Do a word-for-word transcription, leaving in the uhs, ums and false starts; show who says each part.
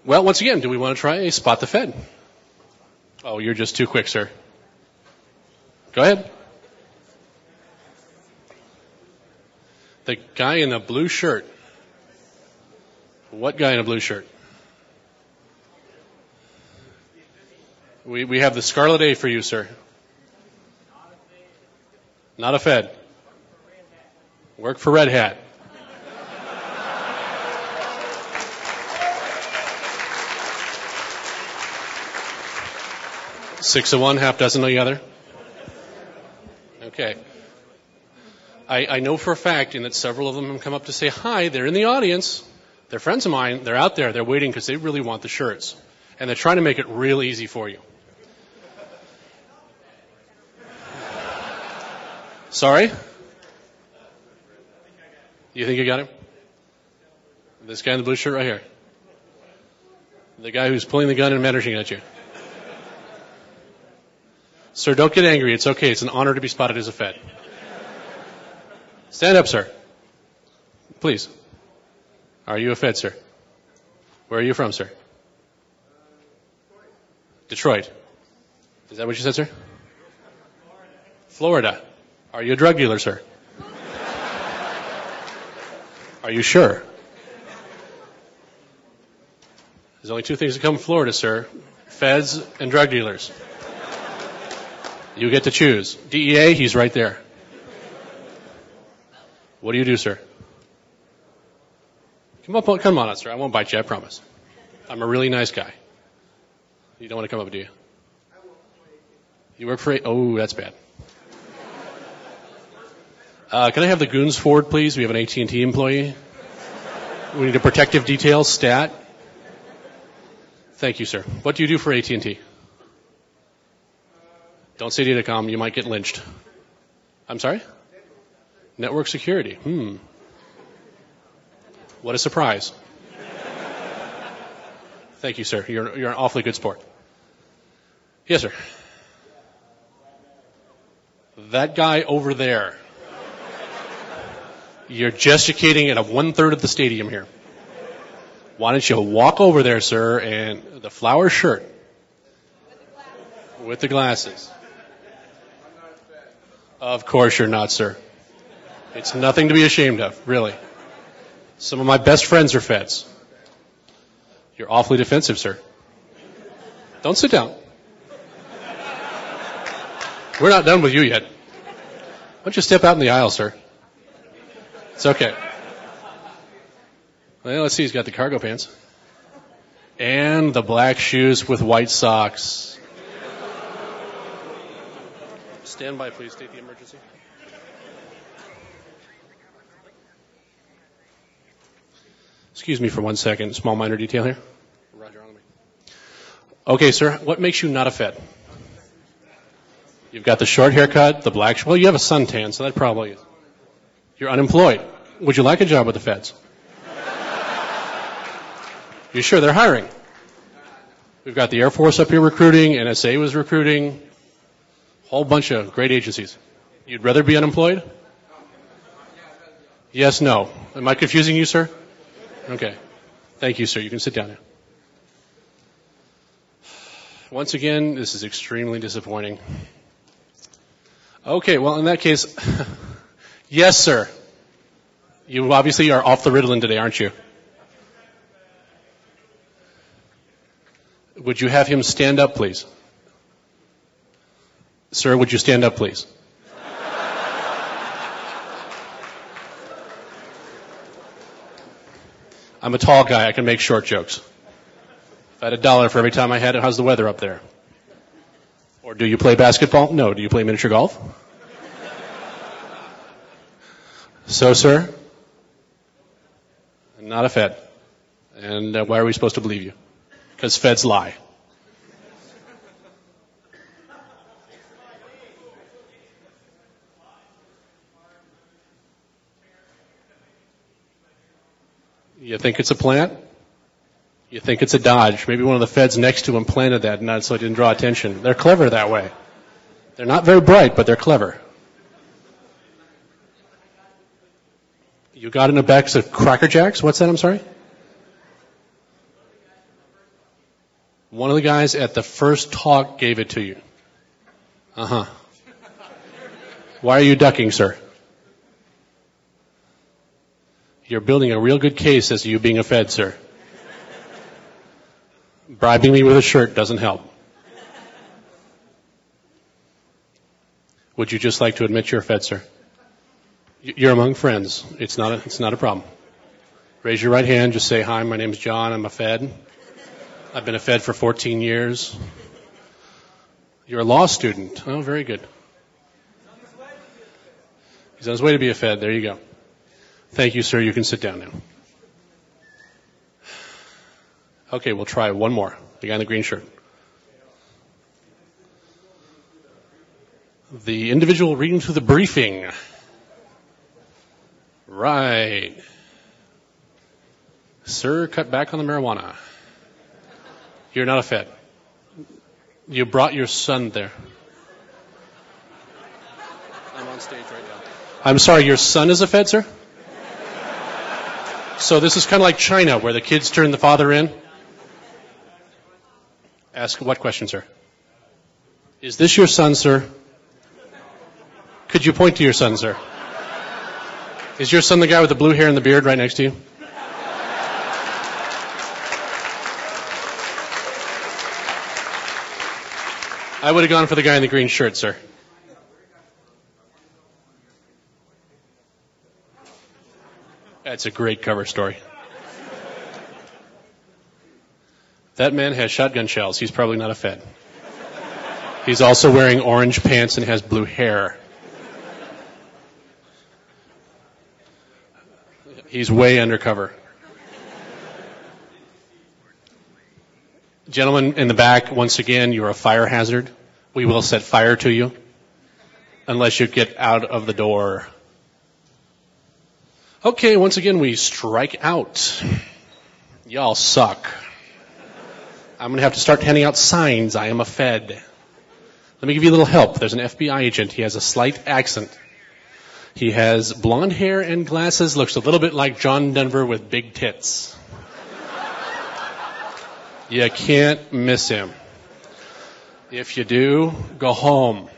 Speaker 1: Well, once again, do we want to try Spot the Fed? Oh, you're just too quick, sir. Go ahead. The guy in the blue shirt. What guy in a blue shirt? We we have the Scarlet A for you, sir. Not a Fed. Work for Red Hat. Six of one, half dozen of the other. Okay. I, I know for a fact, and that several of them have come up to say hi. They're in the audience. They're friends of mine. They're out there. They're waiting because they really want the shirts. And they're trying to make it real easy for you. Sorry? You think you got him? This guy in the blue shirt right here. The guy who's pulling the gun and managing at you. Sir, don't get angry. It's okay. It's an honor to be spotted as a Fed. Stand up, sir. Please. Are you a Fed, sir? Where are you from, sir? Detroit. Is that what you said, sir? Florida. Are you a drug dealer, sir? Are you sure? There's only two things that come from Florida, sir. Feds and drug dealers. You get to choose. D E A, he's right there. What do you do, sir? Come up, come on, sir. I won't bite you, I promise. I'm a really nice guy. You don't want to come up, do you? You work for a... Oh, that's bad. Uh, can I have the goons forward, please? We have an A T and T employee. We need a protective detail stat. Thank you, sir. What do you do for A T and T? Don't say Datacom. You might get lynched. I'm sorry? Network security. Hmm. What a surprise. Thank you, sir. You're, you're an awfully good sport. Yes, sir. That guy over there. You're gesticulating at a one-third of the stadium here. Why don't you walk over there, sir, and the flower shirt. With the glasses. Of course you're not, sir. It's nothing to be ashamed of, really. Some of my best friends are Feds. You're awfully defensive, sir. Don't sit down. We're not done with you yet. Why don't you step out in the aisle, sir? It's okay. Well, let's see. He's got the cargo pants. And the black shoes with white socks. Stand by, please. State the emergency. Excuse me for one second. Small minor detail here. Roger, on me. Okay, sir. What makes you not a Fed? You've got the short haircut, the black... Sh- well, you have a suntan, so that probably is. You're unemployed. Would you like a job with the Feds? You sure they're hiring? We've got the Air Force up here recruiting, N S A was recruiting, a whole bunch of great agencies. You'd rather be unemployed? Yes, no. Am I confusing you, sir? Okay. Thank you, sir. You can sit down now. Once again, this is extremely disappointing. Okay, well, in that case, yes, sir. You obviously are off the Ritalin today, aren't you? Would you have him stand up, please? Sir, would you stand up, please? I'm a tall guy. I can make short jokes. If I had a dollar for every time I had it, how's the weather up there? Or do you play basketball? No. Do you play miniature golf? So, sir, I'm not a Fed. And uh, why are we supposed to believe you? Because Feds lie. You think it's a plant? You think it's a Dodge. Maybe one of the Feds next to him planted that, not so it didn't draw attention. They're clever that way. They're not very bright, but they're clever. You got in a box of Cracker Jacks? What's that? I'm sorry? One of the guys at the first talk gave it to you. Uh-huh. Why are you ducking, sir? You're building a real good case as to you being a Fed, sir. Bribing me with a shirt doesn't help. Would you just like to admit you're a Fed, sir? You're among friends. It's not a, it's not a problem. Raise your right hand. Just say, hi, my name's John. I'm a Fed. I've been a Fed for fourteen years. You're a law student. Oh, very good. He's on his way to be a Fed. There you go. Thank you, sir. You can sit down now. Okay, we'll try one more. The guy in the green shirt. The individual reading through the briefing. Right. Sir, cut back on the marijuana. You're not a Fed. You brought your son there. I'm on stage right now. I'm sorry, your son is a Fed, sir? So this is kind of like China, where the kids turn the father in? Ask what question, sir? Is this your son, sir? Could you point to your son, sir? Is your son the guy with the blue hair and the beard right next to you? I would have gone for the guy in the green shirt, sir. That's a great cover story. That man has shotgun shells. He's probably not a Fed. He's also wearing orange pants and has blue hair. He's way undercover. Gentlemen in the back, once again, you're a fire hazard. We will set fire to you unless you get out of the door. Okay, once again, we strike out. Y'all suck. I'm going to have to start handing out signs. I am a Fed. Let me give you a little help. There's an F B I agent. He has a slight accent. He has blonde hair and glasses. Looks a little bit like John Denver with big tits. You can't miss him. If you do, go home.